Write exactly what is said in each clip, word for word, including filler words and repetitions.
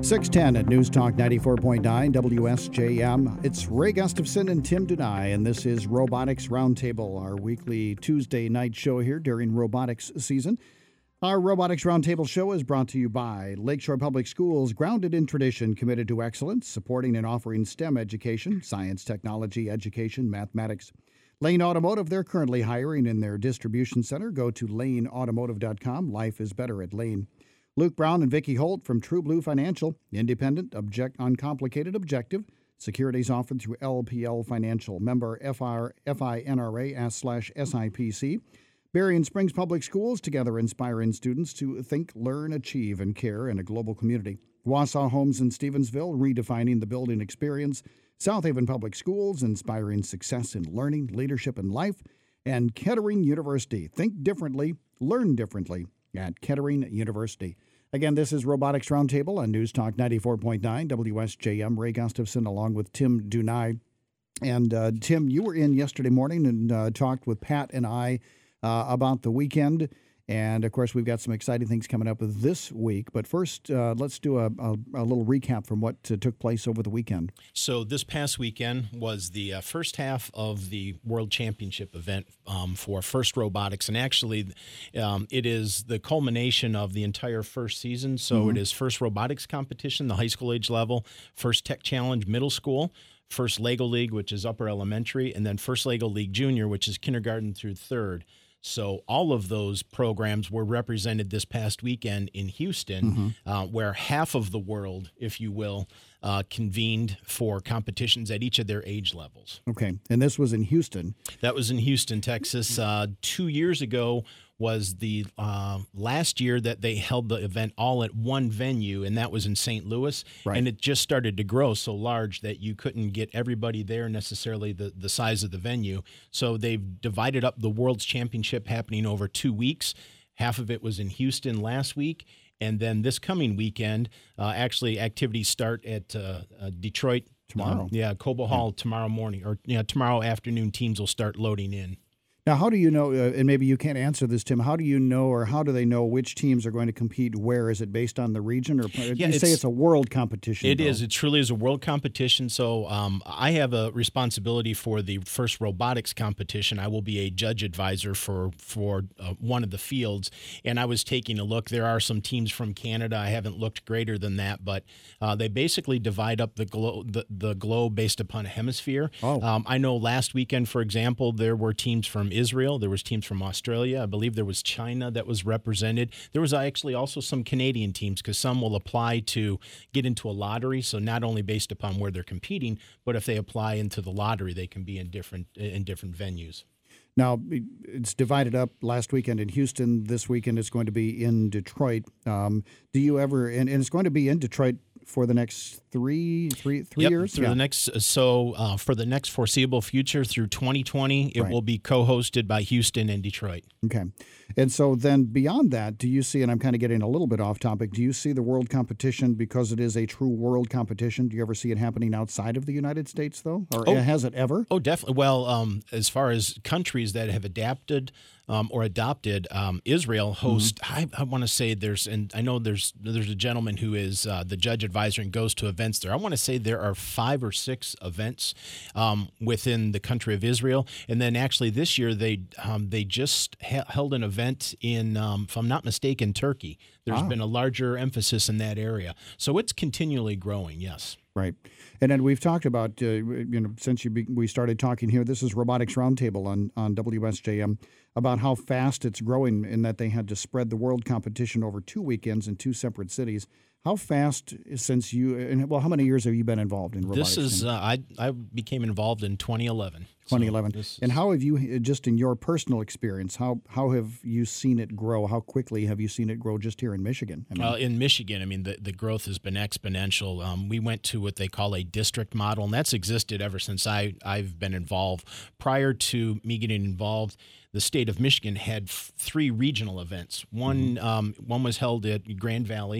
six ten at News Talk ninety-four point nine W S J M. It's Ray Gustafson and Tim Dunai, and this is Robotics Roundtable, our weekly Tuesday night show here during robotics season. Our Robotics Roundtable show is brought to you by Lakeshore Public Schools, grounded in tradition, committed to excellence, supporting and offering STEM education, science, technology, education, mathematics. Lane Automotive, they're currently hiring in their distribution center. Go to lane automotive dot com. Life is better at Lane. Luke Brown and Vicki Holt from True Blue Financial, independent, object, uncomplicated, objective. Securities offered through L P L Financial, member F R, F I N R A S slash S I P C. Berrien Springs Public Schools, together inspiring students to think, learn, achieve, and care in a global community. Wausau Homes in Stevensville, redefining the building experience. South Haven Public Schools, inspiring success in learning, leadership, and life. And Kettering University, think differently, learn differently at Kettering University. Again, this is Robotics Roundtable on News Talk ninety-four point nine W S J M. Ray Gustafson along with Tim Dunai. And uh, Tim, you were in yesterday morning and uh, talked with Pat and I uh, about the weekend. And, of course, we've got some exciting things coming up this week. But first, uh, let's do a, a, a little recap from what uh, took place over the weekend. So this past weekend was the uh, first half of the World Championship event um, for FIRST Robotics. And actually, um, it is the culmination of the entire first season. So mm-hmm. it is FIRST Robotics Competition, the high school age level, FIRST Tech Challenge middle school, FIRST Lego League, which is upper elementary, and then FIRST Lego League Junior, which is kindergarten through third. So all of those programs were represented this past weekend in Houston, mm-hmm. uh, where half of the world, if you will, uh, convened for competitions at each of their age levels. Okay, and this was in Houston. That was in Houston, Texas. Uh, two years ago was the uh, last year that they held the event all at one venue, and that was in Saint Louis. Right. And it just started to grow so large that you couldn't get everybody there necessarily the, the size of the venue. So they've divided up the World's Championship happening over two weeks. Half of it was in Houston last week. And then this coming weekend, uh, actually activities start at uh, uh, Detroit. Tomorrow. Uh, yeah, Cobo Hall yeah. tomorrow morning, or yeah, tomorrow afternoon teams will start loading in. Now, how do you know, uh, and maybe you can't answer this, Tim, how do you know or how do they know which teams are going to compete where? Is it based on the region? Or yeah, you say it's a world competition? It though. is. It truly is a world competition. So um, I have a responsibility for the FIRST Robotics competition. I will be a judge advisor for, for uh, one of the fields. And I was taking a look. There are some teams from Canada. I haven't looked greater than that, but uh, they basically divide up the, glo- the, the globe based upon a hemisphere. Oh. Um, I know last weekend, for example, there were teams from Israel. There was teams from Australia. I believe there was China that was represented. There was actually also some Canadian teams because some will apply to get into a lottery. So not only based upon where they're competing, but if they apply into the lottery, they can be in different in different venues. Now, it's divided up last weekend in Houston. This weekend it's going to be in Detroit. Um, do you ever, and, and it's going to be in Detroit for the next three, three, three yep, years? Through yeah. the next, so uh, for the next foreseeable future through twenty twenty, it right. will be co-hosted by Houston and Detroit. Okay. And so then beyond that, do you see, and I'm kind of getting a little bit off topic, do you see the world competition, because it is a true world competition, do you ever see it happening outside of the United States, though? Or oh, has it ever? Oh, definitely. Well, um, as far as countries that have adapted Um, or adopted, um, Israel host. Mm-hmm. I, I want to say there's, and I know there's there's a gentleman who is uh, the judge advisor and goes to events there. I want to say there are five or six events um, within the country of Israel, and then actually this year they um, they just ha- held an event in, um, if I'm not mistaken, Turkey. There's ah. been a larger emphasis in that area, so it's continually growing. Yes. Right. And then we've talked about, uh, you know, since you be, we started talking here, this is Robotics Roundtable on, on W S J M, about how fast it's growing in that they had to spread the world competition over two weekends in two separate cities. How fast, since you, and well, how many years have you been involved in robotics? This is, uh, I, I became involved in twenty eleven. twenty eleven. So is, and how have you, just in your personal experience, how how have you seen it grow? How quickly have you seen it grow just here in Michigan? I mean, uh, in Michigan, I mean, the, the growth has been exponential. Um, we went to what they call a district model, and that's existed ever since I, I've been involved. Prior to me getting involved, the state of Michigan had f- three regional events. One, mm-hmm. um, one was held at Grand Valley.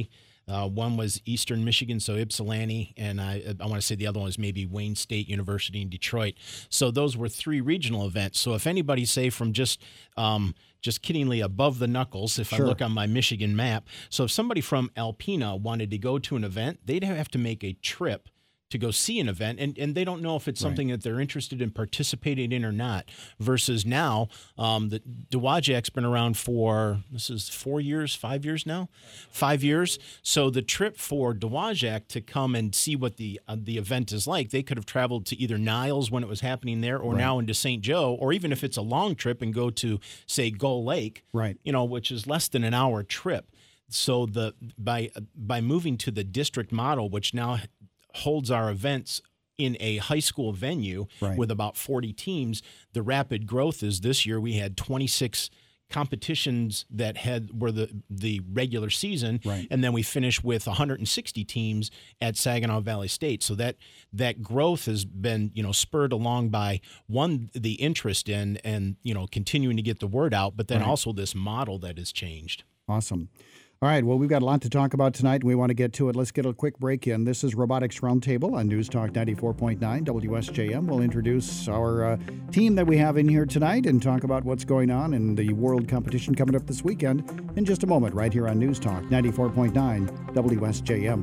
Uh, one was Eastern Michigan, so Ypsilanti, and I, I want to say the other one was maybe Wayne State University in Detroit. So those were three regional events. So if anybody, say, from just um, just kiddingly above the knuckles, if Sure. I look on my Michigan map, so if somebody from Alpena wanted to go to an event, they'd have to make a trip to go see an event, and, and they don't know if it's something right. that they're interested in participating in or not, versus now, um, the Dowagiac's been around for, this is four years, five years now? Five years. So the trip for Dowagiac to come and see what the uh, the event is like, they could have traveled to either Niles when it was happening there, or right. now into Saint Joe, or even if it's a long trip and go to, say, Gull Lake, right. you know, which is less than an hour trip. So the by by moving to the district model, which now holds our events in a high school venue right. with about forty teams. The rapid growth is this year we had twenty-six competitions that had were the the regular season, right. and then we finished with one hundred sixty teams at Saginaw Valley State. So that that growth has been, you know, spurred along by, one, the interest in and, you know, continuing to get the word out, but then right. also this model that has changed. Awesome. All right, well, we've got a lot to talk about tonight, and we want to get to it. Let's get a quick break in. This is Robotics Roundtable on News Talk ninety-four point nine W S J M. We'll introduce our uh, team that we have in here tonight and talk about what's going on in the world competition coming up this weekend in just a moment, right here on News Talk ninety-four point nine W S J M.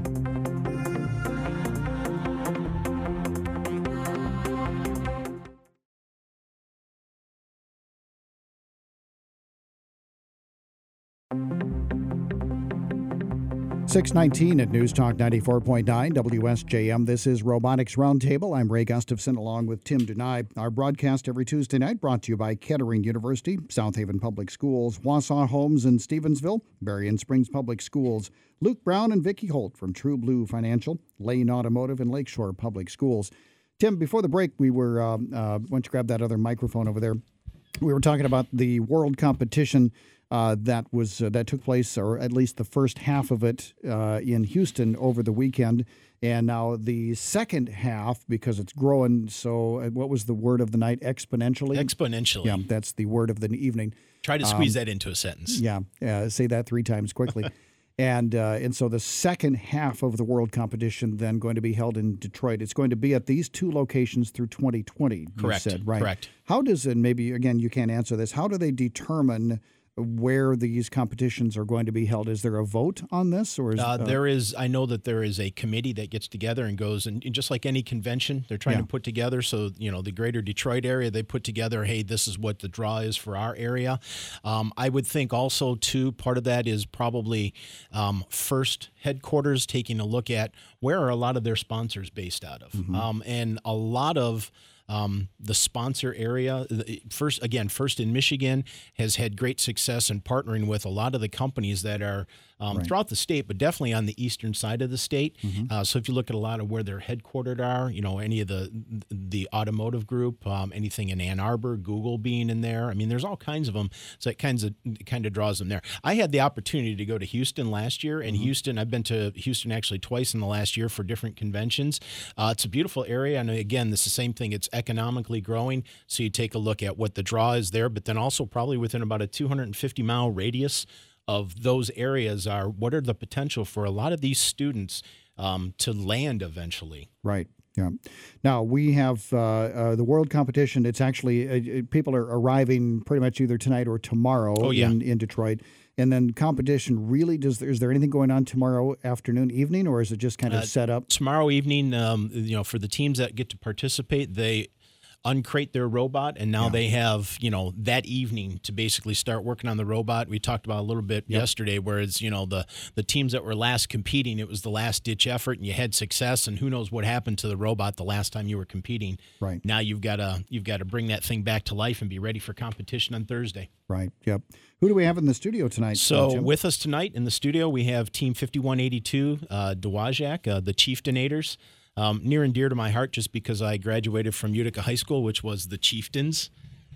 six nineteen at News Talk ninety-four point nine W S J M. This is Robotics Roundtable. I'm Ray Gustafson along with Tim Denai. Our broadcast every Tuesday night brought to you by Kettering University, South Haven Public Schools, Wausau Homes in Stevensville, Berrien Springs Public Schools, Luke Brown and Vicki Holt from True Blue Financial, Lane Automotive, and Lakeshore Public Schools. Tim, before the break, we were, um, uh, why don't you grab that other microphone over there? We were talking about the world competition Uh, that was uh, that took place, or at least the first half of it, uh, in Houston over the weekend, and now the second half, because it's growing. So, uh, what was the word of the night? Exponentially. Exponentially. Yeah, that's the word of the evening. Try to squeeze um, that into a sentence. Yeah, uh, say that three times quickly. and uh, and so the second half of the world competition then going to be held in Detroit. It's going to be at these two locations through twenty twenty. Correct. You said, right? Correct. How does, and maybe again you can't answer this. How do they determine where these competitions are going to be held? Is there a vote on this, or is uh, uh, there is? I know that there is a committee that gets together and goes, and, and just like any convention, they're trying Yeah. to put together. So you know, the greater Detroit area, they put together, hey, this is what the draw is for our area. Um, I would think also too, part of that is probably um, first headquarters taking a look at where are a lot of their sponsors based out of, Mm-hmm. um, and a lot of. Um, the sponsor area, first again, First in Michigan has had great success in partnering with a lot of the companies that are um, Right. throughout the state, but definitely on the eastern side of the state. Mm-hmm. Uh, so if you look at a lot of where they're headquartered are, you know, any of the the automotive group, um, anything in Ann Arbor, Google being in there. I mean, there's all kinds of them. So it kinds of it kind of draws them there. I had the opportunity to go to Houston last year, and Mm-hmm. Houston, I've been to Houston actually twice in the last year for different conventions. Uh, it's a beautiful area, and again, this is the same thing. It's economically growing, so you take a look at what the draw is there, but then also probably within about a two hundred fifty mile radius of those areas are what are the potential for a lot of these students um, to land eventually. Right. Yeah. Now we have uh, uh, the world competition. It's actually uh, people are arriving pretty much either tonight or tomorrow Oh, yeah. in, in Detroit. And then competition really does. Is there anything going on tomorrow afternoon, evening, or is it just kind of Uh, set up? Tomorrow evening, um, you know, for the teams that get to participate, they uncrate their robot, and now Yeah. they have, you know, that evening to basically start working on the robot. We talked about a little bit Yep. yesterday, whereas, you know, the the teams that were last competing, it was the last ditch effort, and you had success, and who knows what happened to the robot the last time you were competing. Right. Now you've got to you've got to bring that thing back to life and be ready for competition on Thursday. Right. Yep. Who do we have in the studio tonight? So uh, Jim? with us tonight in the studio, we have Team fifty-one eighty-two, uh, Dowagiac, uh, the Chieftainators. Um, near and dear to my heart just because I graduated from Utica High School, which was the Chieftains.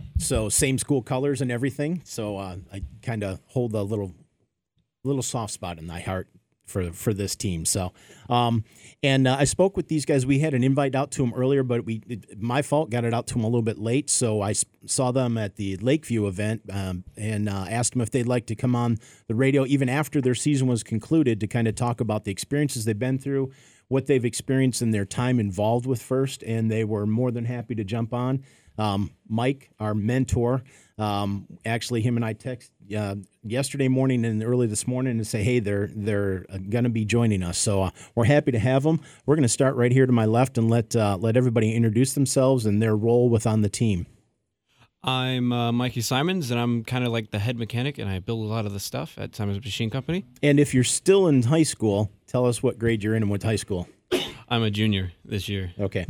So same school colors and everything. So uh, I kind of hold a little little soft spot in my heart for for this team. So, um, and uh, I spoke with these guys. We had an invite out to them earlier, but we it, my fault got it out to them a little bit late. So I s- saw them at the Lakeview event um, and uh, asked them if they'd like to come on the radio even after their season was concluded to kind of talk about the experiences they've been through, what they've experienced in their time involved with First, and they were more than happy to jump on. Um, Mike, our mentor, um, actually, him and I text uh, yesterday morning and early this morning and say, hey, they're they're going to be joining us. So uh, we're happy to have them. We're going to start right here to my left and let uh, let everybody introduce themselves and their role with on the team. I'm uh, Mikey Simons, and I'm kind of like the head mechanic, and I build a lot of the stuff at Simons Machine Company. And if you're still in high school, tell us what grade you're in and what high school. I'm a junior this year. Okay.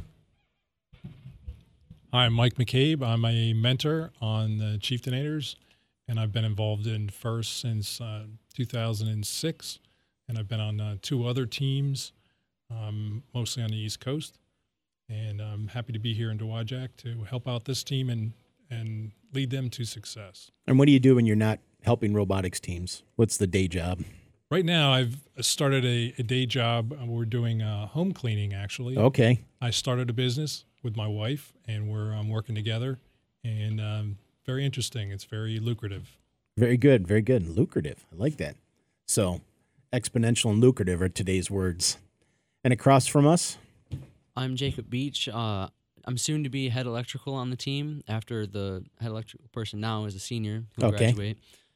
I'm Mike McCabe. I'm a mentor on the Chieftainators, and I've been involved in First since uh, two thousand six, and I've been on uh, two other teams, um, mostly on the East Coast, and I'm happy to be here in Dowagiac to help out this team and, and lead them to success. And what do you do when you're not helping robotics teams? What's the day job? Right now, I've started a, a day job. We're doing uh, home cleaning, actually. Okay. I started a business with my wife, and we're um, working together, and um, very interesting. It's very lucrative. Very good, very good. Lucrative. I like that. So, exponential and lucrative are today's words. And across from us? I'm Jacob Beach. Uh, I'm soon to be head electrical on the team after the head electrical person now is a senior. He'll Okay. graduate.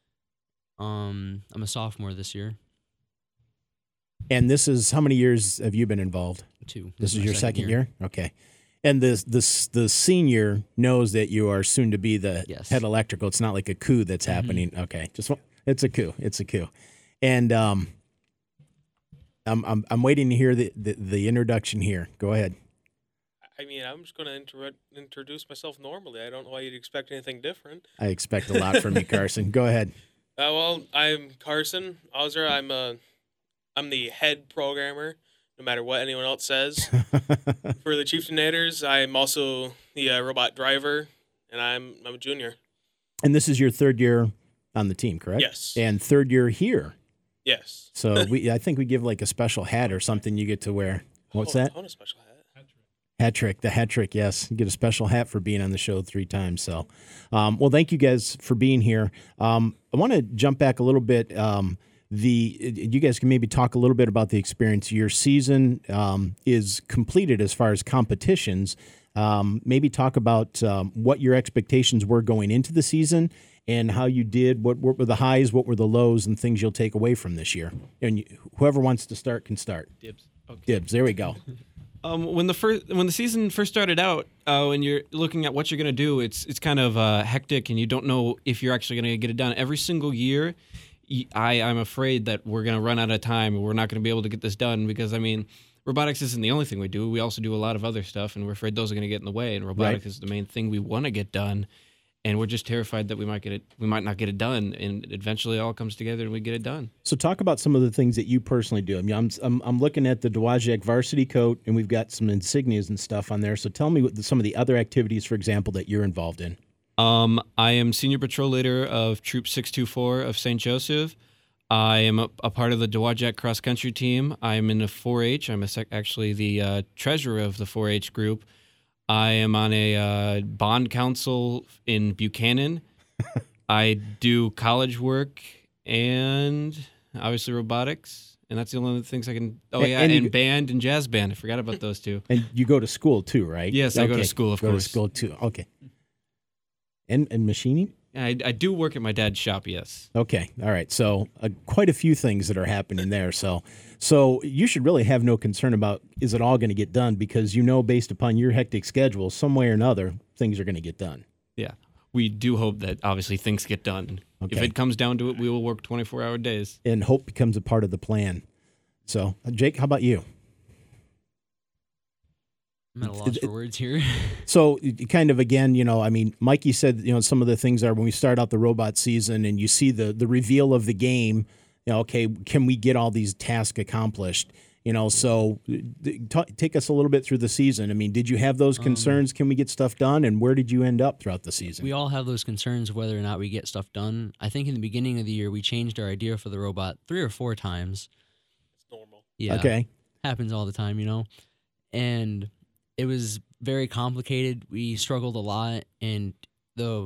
Um, I'm a sophomore this year, And this is, how many years have you been involved? too. This, is my your second year? Okay. And the, the, the senior knows that you are soon to be the Yes. head electrical. It's not like a coup that's happening. Okay. Just wa- It's a coup. It's a coup. And um, I'm, I'm, I'm waiting to hear the, the, the introduction here. Go ahead. I mean, I'm just going to inter- introduce myself normally. I don't know why you'd expect anything different. I expect a lot from you, Carson. Go ahead. Uh, well, I'm Carson Auser. I'm a, I'm the head programmer, no matter what anyone else says. For the Chieftainators, I'm also the uh, robot driver, and I'm I'm a junior. And this is your third year on the team, correct? Yes. And third year here. Yes. So we, I think we give like a special hat or something you get to wear. What's oh, that? I want a special hat. Hat trick, the hat trick, yes. You get a special hat for being on the show three times. So, um, well, thank you guys for being here. Um, I want to jump back a little bit. Um, the you guys can maybe talk a little bit about the experience. Your season um, is completed as far as competitions. Um, maybe talk about um, what your expectations were going into the season and how you did. What, what were the highs, what were the lows, and things you'll take away from this year. And you, whoever wants to start can start. Dibs. Okay. Dibs. There we go. Um, when the first when the season first started out, uh, when you're looking at what you're going to do, it's it's kind of uh, hectic, and you don't know if you're actually going to get it done. Every single year, y- I I'm afraid that we're going to run out of time, and we're not going to be able to get this done because I mean, robotics isn't the only thing we do. We also do a lot of other stuff, and we're afraid those are going to get in the way. And robotics Right. is the main thing we want to get done, and we're just terrified that we might get it, we might not get it done, and eventually it all comes together and we get it done. So talk about some of the things that you personally do. I mean, I'm I'm, I'm looking at the Dowagiac varsity coat, and we've got some insignias and stuff on there. So tell me what the, some of the other activities, for example, that you're involved in. Um, I am senior patrol leader of Troop six two four of Saint Joseph. I am a, a part of the Dowagiac cross country team. I am in the four H. I'm a sec- actually the uh, treasurer of the four H group. I am on a uh, bond council in Buchanan. I do college work and obviously robotics, and that's the only things I can. Oh And- yeah, and and, you- band and jazz band. I forgot about those two. And you go to school too, right? Yes, I go to school, of go course. to school too. Okay. And and machining. I, I do work at my dad's shop. Yes. Okay. All right. So uh, quite a few things that are happening there. So so you should really have no concern about is it all going to get done because you know based upon your hectic schedule, some way or another, things are going to get done. Yeah. We do hope that obviously things get done. If Okay. it comes down to it, we will work twenty-four hour days. And hope becomes a part of the plan. So uh, Jake, how about you? I'm at a loss for words here. So you kind of again, you know, I mean, Mikey said, you know, some of the things are when we start out the robot season and you see the the reveal of the game, you know, okay, can we get all these tasks accomplished? You know, so t- take us a little bit through the season. I mean, did you have those concerns? Can we get stuff done? And where did you end up throughout the season? We all have those concerns of whether or not we get stuff done. I think in the beginning of the year, we changed our idea for the robot three or four times. Yeah. Okay. Happens all the time, you know. And it was very complicated. We struggled a lot, and the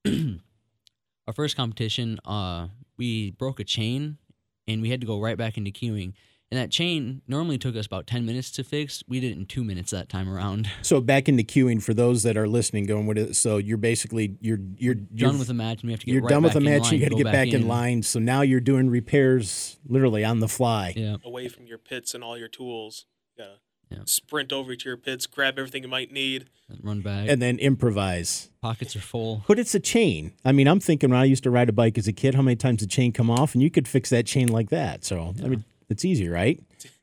our first competition, uh, we broke a chain, and we had to go right back into queuing. And that chain normally took us about ten minutes to fix. We did it in two minutes that time around. So back into queuing for those that are listening, going with it. So you're basically you're you're, you're Done with the match, and we have to get You're right done with back the in match. line You got to go get back in line. So now you're doing repairs literally on the fly. Yeah. Away from your pits and all your tools. You gotta Yeah. sprint over to your pits, grab everything you might need. And run back. And then improvise. Pockets are full. But it's a chain. I mean, I'm thinking when I used to ride a bike as a kid, how many times the chain come off, and you could fix that chain like that. So I mean, it's easy, right?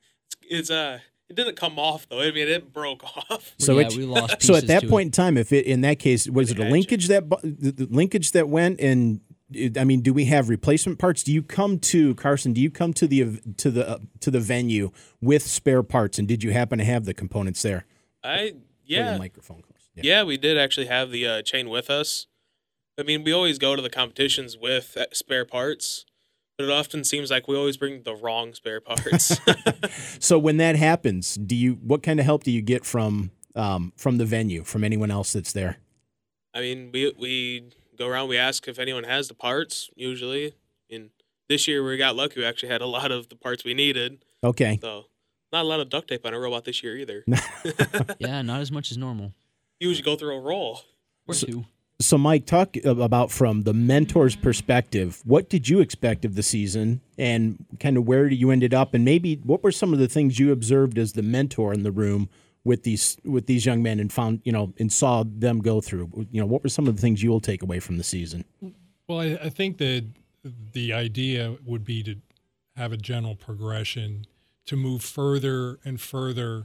It's uh, it didn't come off though. I mean, it broke off. So yeah, it, we lost pieces so at that to point it. in time, if it in that case was it a Gotcha. linkage that bu- the, the linkage that went and it- I mean, do we have replacement parts? Do you come to Carson? Do you come to the ev- to the uh, to the venue with spare parts? And did you happen to have the components there? I Or the yeah microphone close. yeah we did actually have the uh, chain with us. I mean, we always go to the competitions with uh, spare parts, but it often seems like we always bring the wrong spare parts. So when that happens, do you what kind of help do you get from um, from the venue, from anyone else that's there? I mean, we we go around, we ask if anyone has the parts. Usually, and this year we got lucky. We actually had a lot of the parts we needed. Okay. So not a lot of duct tape on a robot this year either. Yeah, not as much as normal. You usually go through a roll. Or two. So, Mike, talk about from the mentor's perspective. What did you expect of the season, and kind of where you ended up, and maybe what were some of the things you observed as the mentor in the room with these with these young men, and found you know and saw them go through. You know, what were some of the things you'll take away from the season? Well, I, I think that the idea would be to have a general progression to move further and further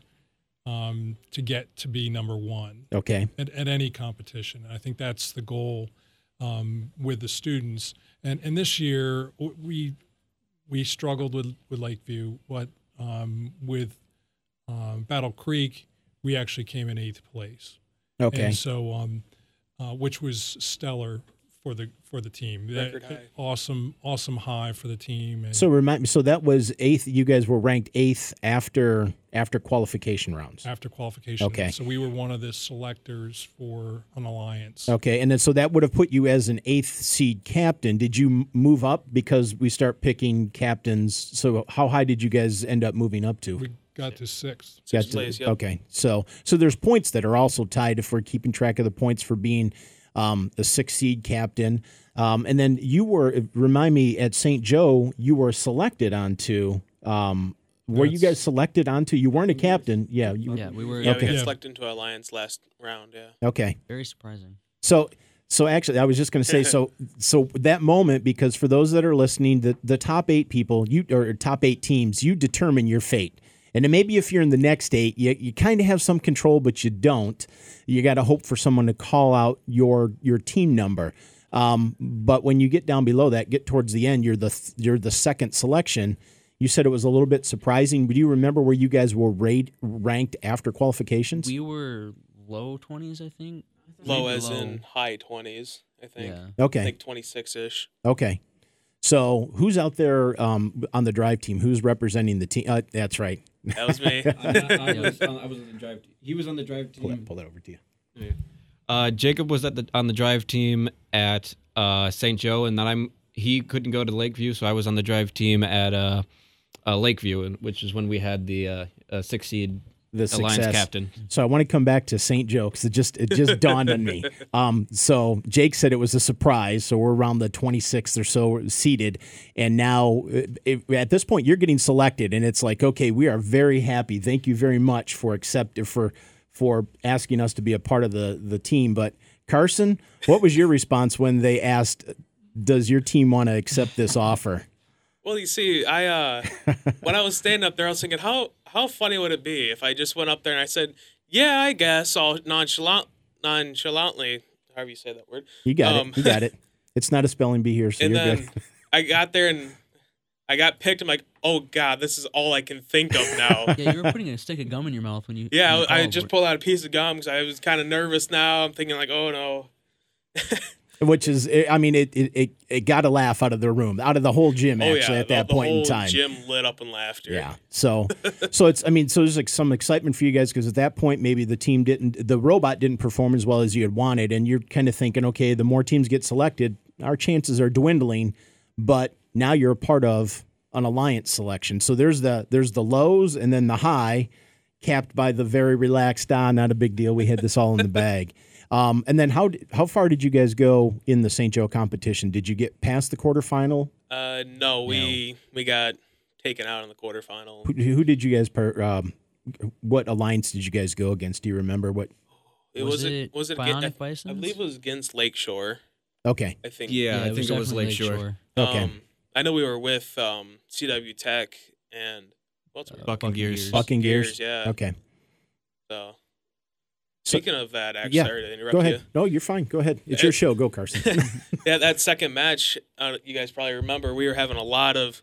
um, to get to be number one Okay. at, at any competition. And I think that's the goal um, with the students. And and this year w- we we struggled with, with Lakeview, but um, with um, Battle Creek we actually came in eighth place. Okay. And so, um, uh, which was stellar for the for the team. Record That- high. Awesome, awesome high for the team. And So remind me. So that was eighth. You guys were ranked eighth after after qualification rounds. after qualification, Okay. so we were one of the selectors for an alliance. Okay, and then so that would have put you as an eighth seed captain. Did you m- move up because we start picking captains? So how high did you guys end up moving up to? We got to sixth. Sixth Got to- place, yep. Okay, so so there's points that are also tied if we're keeping track of the points for being um, the six seed captain. Um, and then you were remind me at Saint Joe you were selected onto. Um, were you That's- guys selected onto? You weren't a captain, yeah. You, Yeah, we were Yeah, Okay. we got Yeah. selected into Alliance last round. Yeah. Okay. very surprising. So, so actually, I was just going to say, so, so that moment, because for those that are listening, the the top eight people, you or top eight teams, you determine your fate. And then maybe if you're in the next eight, you you kind of have some control, but you don't. You got to hope for someone to call out your your team number. Um, but when you get down below that, get towards the end, you're the th- you're the second selection. You said it was a little bit surprising. Do you remember where you guys were rate, ranked after qualifications? We were low twenties, I think. Low Maybe as low. in high twenties, I think. Yeah. Okay. Like twenty-six ish. Okay. So who's out there um, on the drive team? Who's representing the team? Uh, that's right. That was me. I, I, was on, I was on the drive. He was on the drive Pull that, team. pull that over to you. Uh, Jacob was at the on the drive team at uh, Saint Joe, and then I'm he couldn't go to Lakeview, so I was on the drive team at uh, uh, Lakeview, and which is when we had the uh, uh, six seed The alliance success. captain. So I want to come back to Saint Joe because it just it just dawned on me. Um, so Jake said it was a surprise. So we're around the twenty-sixth or so seated, and now uh, it, at this point you're getting selected, and it's like, okay, we are very happy. Thank you very much for accept for for asking us to be a part of the the team. But Carson, what was your response when they asked, "Does your team want to accept this offer?" Well, you see, I uh, when I was standing up there, I was thinking, how how funny would it be if I just went up there and I said, "Yeah, I guess," all nonchalant, nonchalantly, however you say that word. You got Um, it. You got it. It's not a spelling bee here, so And you're then good. I got there and I got picked. I'm like, oh god, this is all I can think of now. Yeah, you were putting a stick of gum in your mouth when you. Yeah, when you I, I called just for it. pulled out a piece of gum because I was kind of nervous now. I'm thinking like, oh no. Which is, I mean, it it, it, it got a laugh out of the room, out of the whole gym, Oh actually, yeah, at the, that the point whole in time. Gym lit up in laughter. Yeah. So, so it's, I mean, so there's like some excitement for you guys because at that point, maybe the team didn't, the robot didn't perform as well as you had wanted. And you're kind of thinking, okay, the more teams get selected, our chances are dwindling, but now you're a part of an alliance selection. So there's the, there's the lows and then the high, capped by the very relaxed, ah, not a big deal. We had this all in the bag. Um, and then how how far did you guys go in the Saint Joe competition? Did you get past the quarterfinal? Uh, no, we we got taken out in the quarterfinal. Who, who did you guys? Per, um, what alliance did you guys go against? Do you remember what? It Was was, it it was it Bionic against, I, I Bisons? believe it was against Lakeshore. Okay. I think. Yeah, I it think it was definitely Lakeshore. Okay. Um, I know we were with um, C W Tech and what's Uh, Bucking Gears. Bucking Gears. Yeah. Okay. So So- speaking of that, actually, Yeah, sorry to interrupt Go ahead. you. No, you're fine. Go ahead. It's Uh, your show. Go, Carson. Yeah, that second match, uh, you guys probably remember, we were having a lot of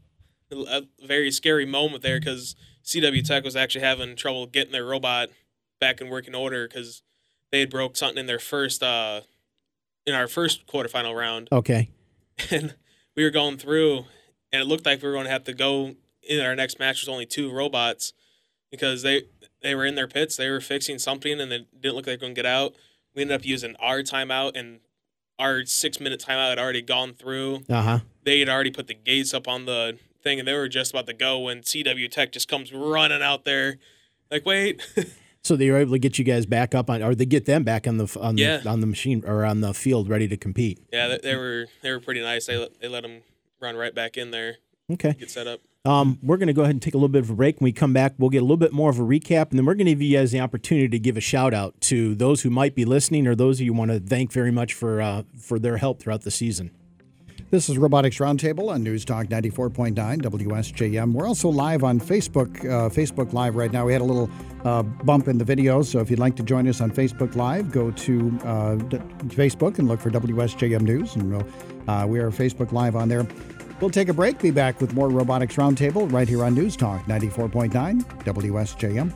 a very scary moment there because C W Tech was actually having trouble getting their robot back in working order because they had broke something in their first uh in our first quarterfinal round, Okay. and we were going through, and it looked like we were going to have to go in our next match with only two robots because they they were in their pits, they were fixing something, and it didn't look like they were going to get out. We ended up using our timeout, and our six minute timeout had already gone through. Uh huh. They had already put the gates up on the thing, and they were just about to go when C W Tech just comes running out there. Like, wait. So they were able to get you guys back up on, or they get them back on the on Yeah. the on the machine or on the field, ready to compete. Yeah, they, they were they were pretty nice. They let, they let them run right back in there, Okay. get set up. Um, we're going to go ahead and take a little bit of a break. When we come back, we'll get a little bit more of a recap, and then we're going to give you guys the opportunity to give a shout out to those who might be listening or those who you want to thank very much for uh, for their help throughout the season. This is Robotics Roundtable on News Talk ninety-four point nine W S J M. We're also live on Facebook, uh, Facebook Live right now. We had a little uh, bump in the video, so if you'd like to join us on Facebook Live, go to uh, d- Facebook and look for W S J M News, and we'll, uh, we are Facebook Live on there. We'll take a break, be back with more Robotics Roundtable right here on News Talk ninety-four point nine W S J M.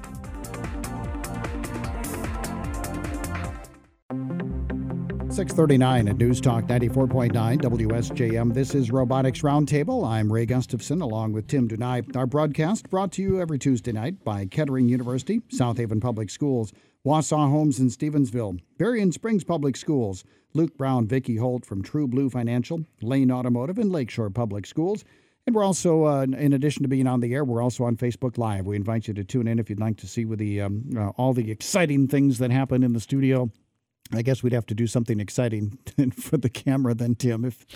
six thirty-nine at News Talk ninety-four point nine W S J M. This is Robotics Roundtable. I'm Ray Gustafson along with Tim Dunai. Our broadcast brought to you every Tuesday night by Kettering University, South Haven Public Schools, Wausau Homes in Stevensville, Berrien Springs Public Schools, Luke Brown, Vicki Holt from True Blue Financial, Lane Automotive, and Lakeshore Public Schools. And we're also, uh, in addition to being on the air, we're also on Facebook Live. We invite you to tune in if you'd like to see with the um, uh, all the exciting things that happen in the studio. I guess we'd have to do something exciting for the camera then, Tim. If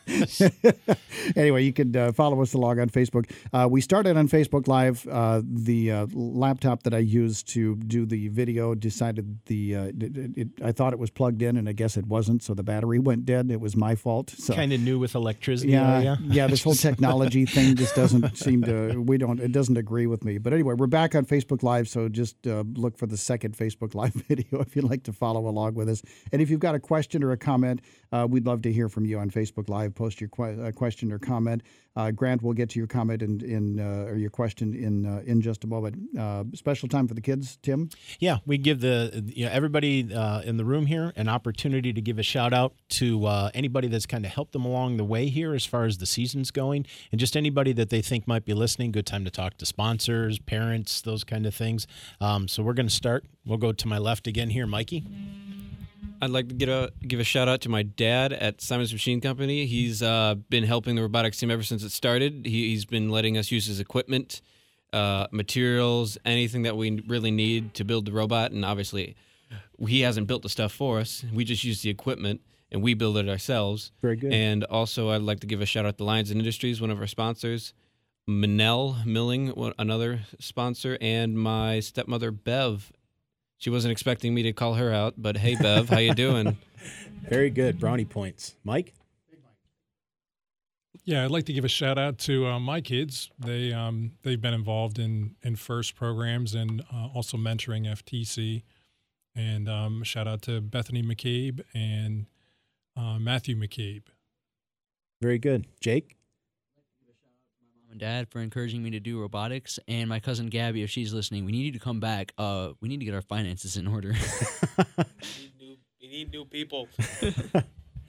Anyway, you could uh, follow us along on Facebook. Uh, we started on Facebook Live. Uh, the uh, laptop that I used to do the video decided the uh, it, it, I thought it was plugged in, and I guess it wasn't, so the battery went dead. It was my fault. So Kind of new with electricity. yeah, are ya? yeah. This whole technology thing just doesn't seem to. We don't. It doesn't agree with me. But anyway, we're back on Facebook Live, so just uh, look for the second Facebook Live video if you'd like to follow along with us. And if you've got a question or a comment, uh, we'd love to hear from you on Facebook Live. Post your que- uh, question or comment. Uh, Grant, we'll get to your comment in, in uh, or your question in uh, in just a moment. Uh, special time for the kids, Tim. Yeah, we give the you know everybody uh, in the room here an opportunity to give a shout out to uh, anybody that's kind of helped them along the way here as far as the season's going, and just anybody that they think might be listening. Good time to talk to sponsors, parents, those kind of things. Um, so we're going to start. We'll go to my left again here, Mikey. I'd like to get a, give a shout out to my dad at Simon's Machine Company. He's uh, been helping the robotics team ever since it started. He, he's been letting us use his equipment, uh, materials, anything that we really need to build the robot. And obviously, he hasn't built the stuff for us. We just use the equipment, and we build it ourselves. Very good. And also, I'd like to give a shout out to Lions and Industries, one of our sponsors. Manel Milling, one- another sponsor, and my stepmother, Bev. She wasn't expecting me to call her out, but hey, Bev, how you doing? Very good. Brownie points. Mike? Yeah, I'd like to give a shout out to uh, my kids. They um, they've been involved in in FIRST programs and uh, also mentoring F T C. And um, shout out to Bethany McCabe and uh, Matthew McCabe. Very good. Jake? And Dad for encouraging me to do robotics, and my cousin Gabby, if she's listening, we need you to come back. Uh, we need to get our finances in order. We need new, we need new people.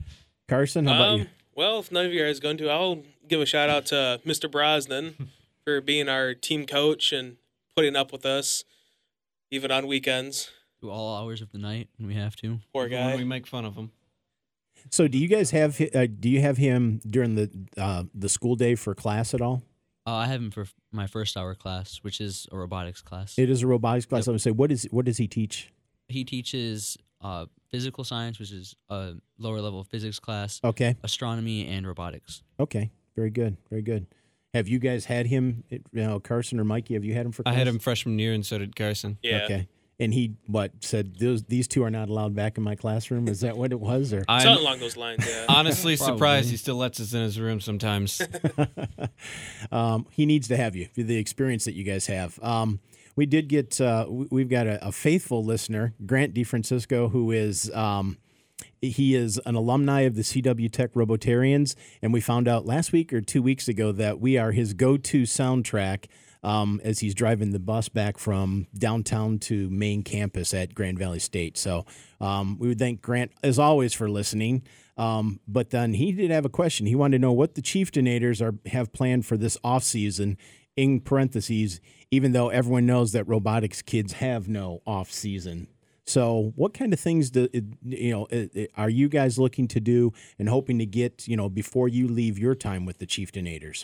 Carson, how about Um, you? well, if none of you guys are going to, I'll give a shout out to Mister Brosnan for being our team coach and putting up with us, even on weekends. Do all hours of the night when we have to. Poor Even when we guy. make fun of him. So, do you guys have hi- uh, do you have him during the uh, the school day for class at all? Uh, I have him for f- my first hour class, which is a robotics class. It is a robotics class. Yep. I would say, what is what does he teach? He teaches uh, physical science, which is a lower level physics class, Okay, astronomy, and robotics. okay, very good, very good. Have you guys had him, you know, Carson or Mikey? Have you had him for? I class? had him freshman year, and so did Carson. Yeah. Okay, and he what said? Those these two are not allowed back in my classroom. Is that what it was? Or I'm Something along those lines, yeah. honestly Probably. surprised he still lets us in his room sometimes. um, he needs to have you for the experience that you guys have. Um, we did get uh, we- we've got a, a faithful listener, Grant DeFrancisco, who is um, he is an alumni of the C W Tech Robotarians, and we found out last week or two weeks ago that we are his go-to soundtrack um, as he's driving the bus back from downtown to main campus at Grand Valley State. So um, we would thank Grant as always for listening. Um, but then he did have a question. He wanted to know what the Chieftainators are have planned for this off season. In parentheses, even though everyone knows that robotics kids have no off season. So, what kind of things do you know? Are you guys looking to do and hoping to get you know before you leave your time with the Chieftainators?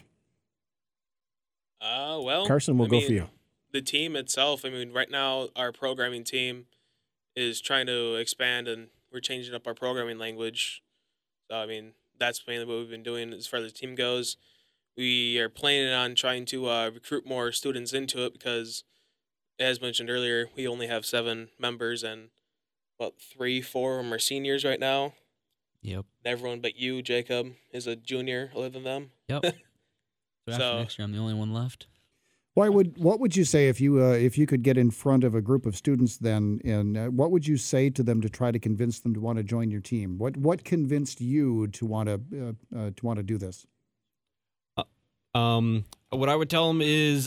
Uh, well, Carson, we'll I go mean, for you. The team itself, I mean, right now our programming team is trying to expand and we're changing up our programming language. So, I mean, that's mainly what we've been doing as far as the team goes. We are planning on trying to uh, recruit more students into it because, as mentioned earlier, we only have seven members and about three, four of them are seniors right now. Yep. Everyone but you, Jacob, is a junior other than them. Yep. So after So- next year, I'm the only one left. Why would what would you say if you uh, if you could get in front of a group of students then, and uh, what would you say to them to try to convince them to want to join your team? What what convinced you to want to uh, uh, to want to do this? Um, what I would tell them is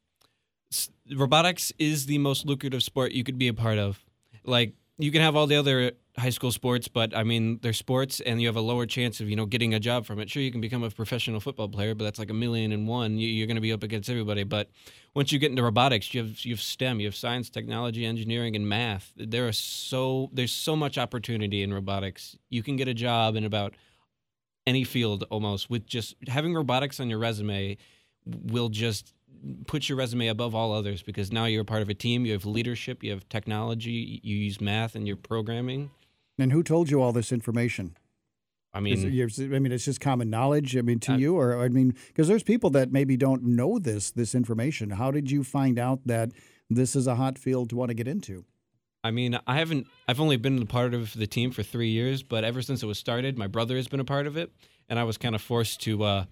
s- robotics is the most lucrative sport you could be a part of. Like, you can have all the other high school sports, but I mean, they're sports and you have a lower chance of, you know, getting a job from it. Sure, you can become a professional football player, but that's like a million and one. You, you're going to be up against everybody. But once you get into robotics, you have, you have STEM, you have science, technology, engineering, and math. There are so, there's so much opportunity in robotics. You can get a job in about any field almost with just having robotics on your resume will just put your resume above all others because now you're a part of a team. You have leadership, you have technology, you use math and you're programming. And who told you all this information? I Is mean, it- I mean, it's just common knowledge. I mean, to I- you, or I mean, because there's people that maybe don't know this this information. How did you find out that this is a hot field to want to get into? I mean, I haven't. I've only been a part of the team for three years, but ever since it was started, my brother has been a part of it, and I was kind of forced to, uh,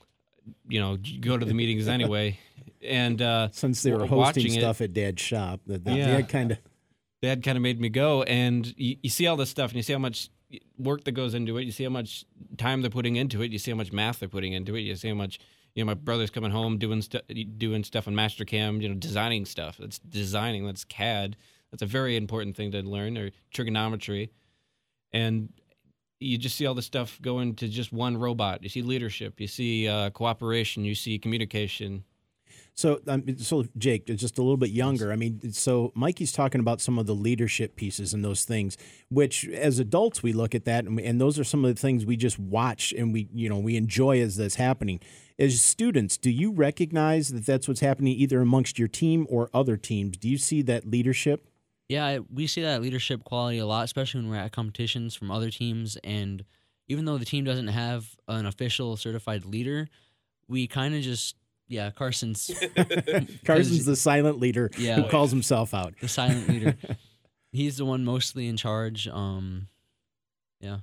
you know, go to the meetings anyway. And uh, Since they were w- hosting watching it- stuff at Dad's shop, that that, Yeah. that kind of Dad kind of made me go, and you, you see all this stuff, and you see how much work that goes into it. You see how much time they're putting into it. You see how much math they're putting into it. You see how much, you know, my brother's coming home doing stuff, doing stuff on Mastercam, you know, designing stuff. That's designing. That's C A D. That's a very important thing to learn, or trigonometry, and you just see all this stuff go into just one robot. You see leadership. You see uh, cooperation. You see communication. So, um, so Jake, just a little bit younger. I mean, so Mikey's talking about some of the leadership pieces and those things, which as adults we look at that, and, we, and those are some of the things we just watch and we, you know, we enjoy as that's happening. As students, do you recognize that that's what's happening either amongst your team or other teams? Do you see that leadership? Yeah, I- we see that leadership quality a lot, especially when we're at competitions from other teams. And even though the team doesn't have an official certified leader, we kind of just, yeah, Carson's Carson's the silent leader Yeah. who calls himself out. the silent leader. He's the one mostly in charge. Um, yeah.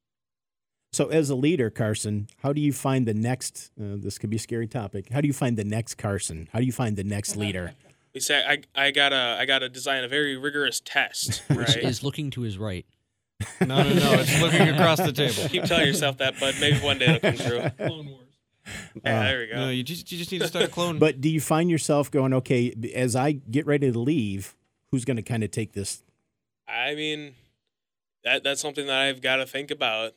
So, as a leader, Carson, how do you find the next? Uh, this could be a scary topic. How do you find the next Carson? How do you find the next leader? We say I I gotta I gotta design a very rigorous test, Which right? is looking to his right. No, no, no. It's looking across the table. Keep telling yourself that, but maybe one day it'll come true. Clone Wars. Yeah, there we go. No, you just you just need to start a clone. But do you find yourself going, okay, as I get ready to leave, who's going to kind of take this? I mean, that that's something that I've got to think about. I mean,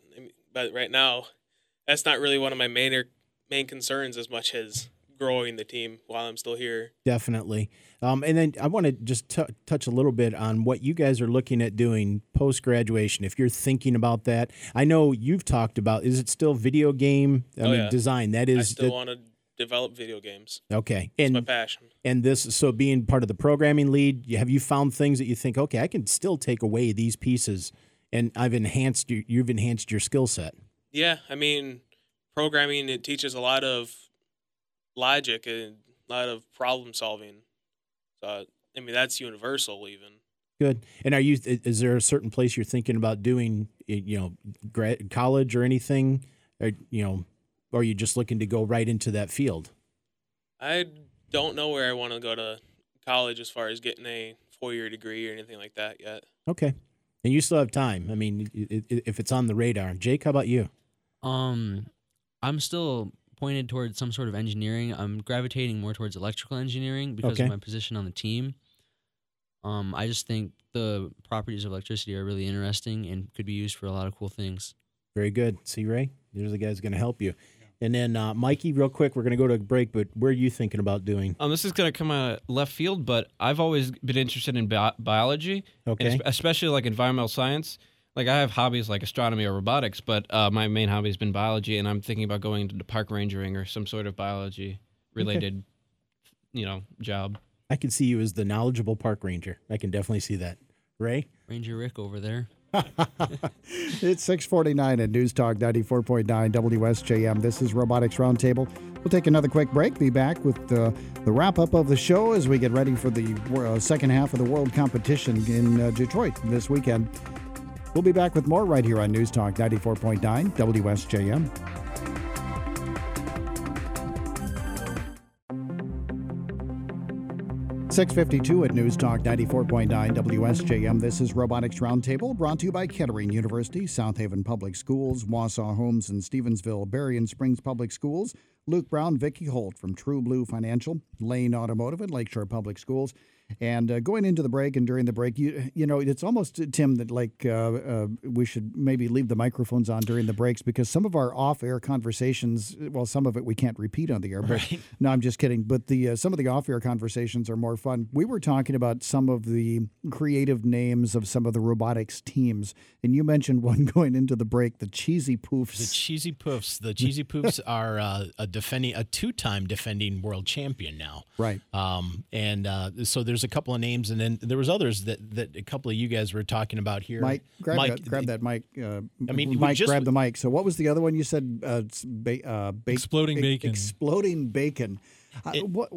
but right now, that's not really one of my main er, main concerns as much as growing the team while I'm still here. Definitely. Um, and then I want to just t- touch a little bit on what you guys are looking at doing post-graduation. If you're thinking about that, I know you've talked about, is it still video game I oh, mean, yeah. design? That is. I still that, want to develop video games. Okay. It's and, my passion. And this, so being part of the programming lead, have you found things that you think, okay, I can still take away these pieces and I've enhanced you, you've enhanced your skill set? Yeah. I mean, programming, it teaches a lot of logic and a lot of problem solving. So, I mean, that's universal even. Good. And are you, is there a certain place you're thinking about doing, you know, grad, college or anything, or, you know, or are you just looking to go right into that field? I don't know where I want to go to college as far as getting a four-year degree or anything like that yet. Okay. And you still have time. I mean, if it's on the radar. Jake, how about you? Um, I'm still pointed towards some sort of engineering. I'm gravitating more towards electrical engineering because Okay. of my position on the team. Um, I just think the properties of electricity are really interesting and could be used for a lot of cool things. Very good. See, Ray? There's the guy's going to help you. And then, uh, Mikey, real quick, we're going to go to a break, but where are you thinking about doing? Um, this is going to come out of left field, but I've always been interested in bi- biology, Okay. and es- especially like environmental science. Like I have hobbies like astronomy or robotics, but uh, my main hobby has been biology, and I'm thinking about going into park rangering or some sort of biology-related, you know, job. I can see you as the knowledgeable park ranger. I can definitely see that. Ray? Ranger Rick over there. It's six forty-nine at News Talk ninety-four point nine W S J M. This is Robotics Roundtable. We'll take another quick break. Be back with uh, the wrap-up of the show as we get ready for the uh, second half of the World Competition in uh, Detroit this weekend. We'll be back with more right here on News Talk ninety-four point nine W S J M. six fifty-two at News Talk ninety-four point nine W S J M. This is Robotics Roundtable, brought to you by Kettering University, South Haven Public Schools, Wausau Homes in Stevensville, Berrien Springs Public Schools, Luke Brown, Vicky Holt from True Blue Financial, Lane Automotive, and Lakeshore Public Schools. And uh, going into the break and during the break, you you know, it's almost, Tim, that like uh, uh, we should maybe leave the microphones on during the breaks because some of our off-air conversations, well, some of it we can't repeat on the air. But Right. no, I'm just kidding. But the uh, some of the off-air conversations are more fun. We were talking about some of the creative names of some of the robotics teams, and you mentioned one going into the break, the Cheesy Poofs. The Cheesy Poofs. The Cheesy Poofs are uh, a defending, a two-time defending world champion now. Right. Um, and uh, so there's a couple of names, and then there was others that, that a couple of you guys were talking about here. Mike, grab Mike, that, grab that mic. Uh, I mean, we Mike, just- grab the mic. So, what was the other one you said? Uh, it's ba- uh, ba- Exploding ba- bacon. Exploding bacon. Uh, It- what?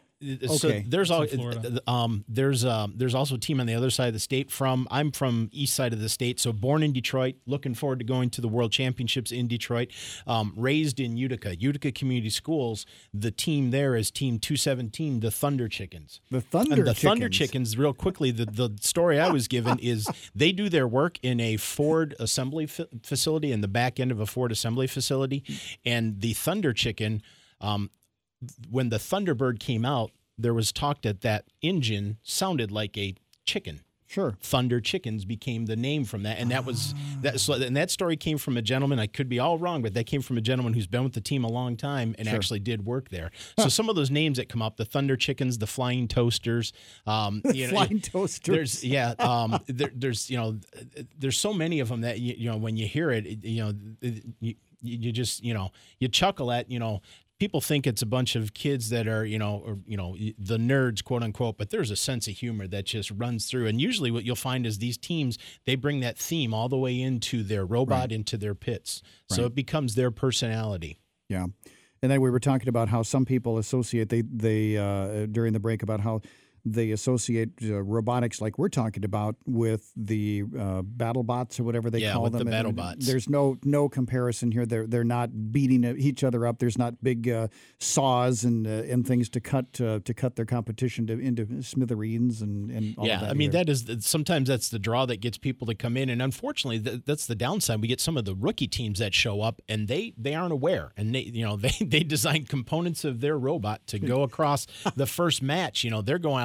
So Okay. there's It's all, in Florida. um there's um there's also a team on the other side of the state. From I'm from east side of the state, so born in Detroit, looking forward to going to the World Championships in Detroit. Um, raised in Utica, Utica Community Schools. The team there is Team two seventeen, the Thunder Chickens. The Thunder and the Thunder Chickens. Chickens. Real quickly, the the story I was given is they do their work in a Ford assembly fa- facility in the back end of a Ford assembly facility, and the Thunder Chicken. Um, when the Thunderbird came out, there was talk that that engine sounded like a chicken. Sure. Thunder Chickens became the name from that, and that was that. So, and that story came from a gentleman. I could be all wrong, but that came from a gentleman who's been with the team a long time and Sure. actually did work there. So some of those names that come up, the Thunder Chickens, the Flying Toasters, um, you know, Flying Toasters. There's yeah, um, there, there's you know, there's so many of them that you, you know when you hear it, it you know, it, you, you just you know you chuckle at you know. People think it's a bunch of kids that are, you know, or, you know, the nerds, quote unquote, but there's a sense of humor that just runs through. And usually what you'll find is these teams, they bring that theme all the way into their robot, Right. into their pits. So Right. it becomes their personality. Yeah. And then we were talking about how some people associate, they, they uh, during the break, about how they associate uh, robotics like we're talking about with the uh, battle bots or whatever they Yeah, call with the them. battle And bots. There's no no comparison here. They're they're not beating each other up. There's not big uh, saws and uh, and things to cut uh, to cut their competition to, into smithereens and, and all Yeah, of that I mean either. that is sometimes that's the draw that gets people to come in, and unfortunately th- that's the downside. We get some of the rookie teams that show up and they they aren't aware, and they you know they they design components of their robot to go across the first match. You know they're going out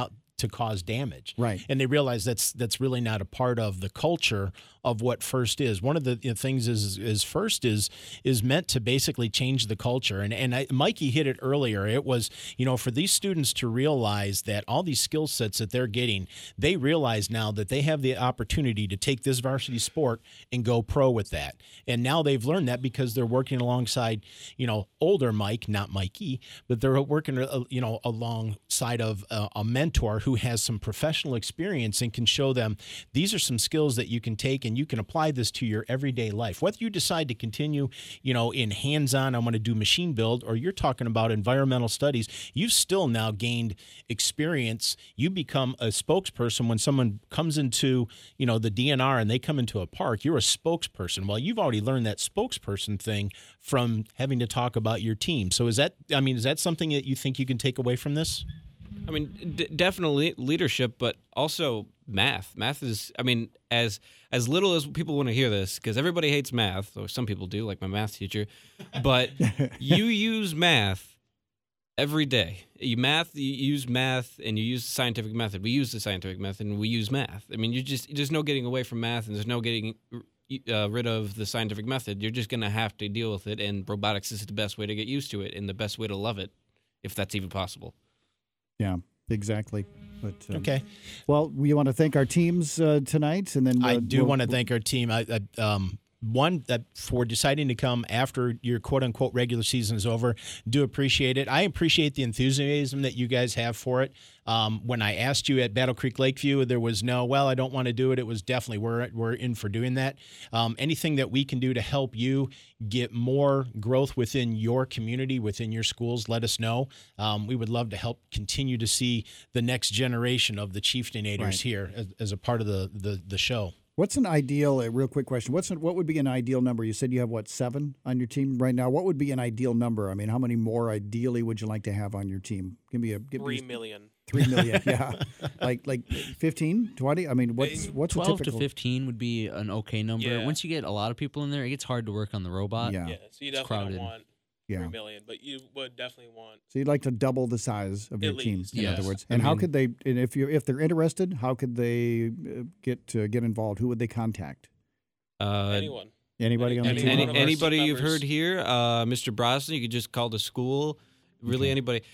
to cause damage. Right. And they realize that's that's really not a part of the culture of what FIRST is. One of the you know, things is is FIRST is is meant to basically change the culture. And and I, Mikey hit it earlier. It was, you know, for these students to realize that all these skill sets that they're getting, they realize now that they have the opportunity to take this varsity sport and go pro with that. And now they've learned that because they're working alongside, you know, older Mike, not Mikey, but they're working, uh, you know, alongside of a, a mentor who has some professional experience and can show them these are some skills that you can take and you can apply this to your everyday life. Whether you decide to continue, you know, in hands-on, I'm going to do machine build, or you're talking about environmental studies, you've still now gained experience. You become a spokesperson when someone comes into, you know, the D N R and they come into a park, you're a spokesperson. Well, you've already learned that spokesperson thing from having to talk about your team. So is that, I mean, is that something that you think you can take away from this? I mean, d- definitely leadership, but also math. Math is, I mean, as as little as people want to hear this, because everybody hates math, or some people do, like my math teacher, but you use math every day. You math, you use math, and you use the scientific method. We use the scientific method, and we use math. I mean, you just there's no getting away from math, and there's no getting uh, rid of the scientific method. You're just going to have to deal with it, and robotics is the best way to get used to it, and the best way to love it, if that's even possible. Yeah, exactly. But um, Okay. Well, we want to thank our teams uh, tonight, and then uh, I do we'll- want to thank our team. I, I, um, one, that for deciding to come after your quote-unquote regular season is over. Do appreciate it. I appreciate the enthusiasm that you guys have for it. Um, when I asked you at Battle Creek Lakeview, there was no, well, I don't want to do it. It was definitely, we're, we're in for doing that. Um, anything that we can do to help you get more growth within your community, within your schools, let us know. Um, we would love to help continue to see the next generation of the Chieftainators Right. here as, as a part of the, the, the show. What's an ideal? A real quick question. What's an, what would be an ideal number? You said you have what, seven on your team right now. What would be an ideal number? I mean, how many more ideally would you like to have on your team? Give me a give Three me million. Three million. Yeah, like like fifteen, twenty. I mean, what's what's a twelve to typical? fifteen would be an okay number. Yeah. Once you get a lot of people in there, it gets hard to work on the robot. Yeah, Yeah, so you It's definitely crowded. don't want yeah. three million, but you would definitely want. So you'd like to double the size of your At team, least, in yes. other words. I And how mean- could they? And if you if they're interested, how could they uh, get uh, get involved? Who would they contact? Uh, Anyone. Anybody on the Any- team? Any, one of our anybody team you've members. heard here, uh, Mister Brosnan, you could just call the school. Really, Okay. anybody.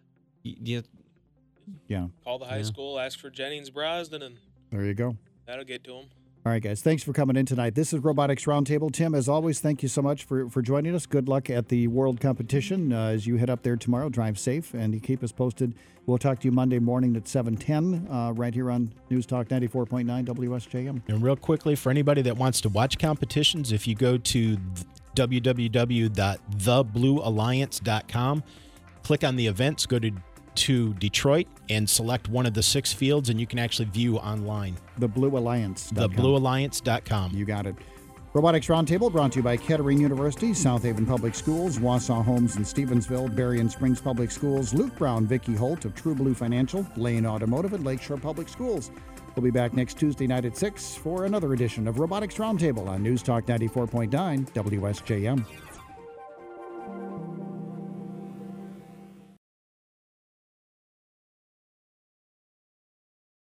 Y- Yeah, Yeah, Call the high Yeah. school, ask for Jennings Brosnan, and there you go. that'll get to him. All right, guys. Thanks for coming in tonight. This is Robotics Roundtable. Tim, as always, thank you so much for, for joining us. Good luck at the World Competition uh, as you head up there tomorrow. Drive safe and you keep us posted. We'll talk to you Monday morning at seven ten uh, right here on News Talk ninety-four point nine W S J M. And real quickly, for anybody that wants to watch competitions, if you go to w w w dot the blue alliance dot com, click on the events, go to, to Detroit, and select one of the six fields, and you can actually view online. The Blue Alliance. the blue alliance dot com. You got it. Robotics Roundtable brought to you by Kettering University, South Haven Public Schools, Wausau Homes in Stevensville, Berrien Springs Public Schools, Luke Brown, Vicki Holt of True Blue Financial, Lane Automotive, and Lakeshore Public Schools. We'll be back next Tuesday night at six for another edition of Robotics Roundtable on News Talk ninety-four point nine W S J M.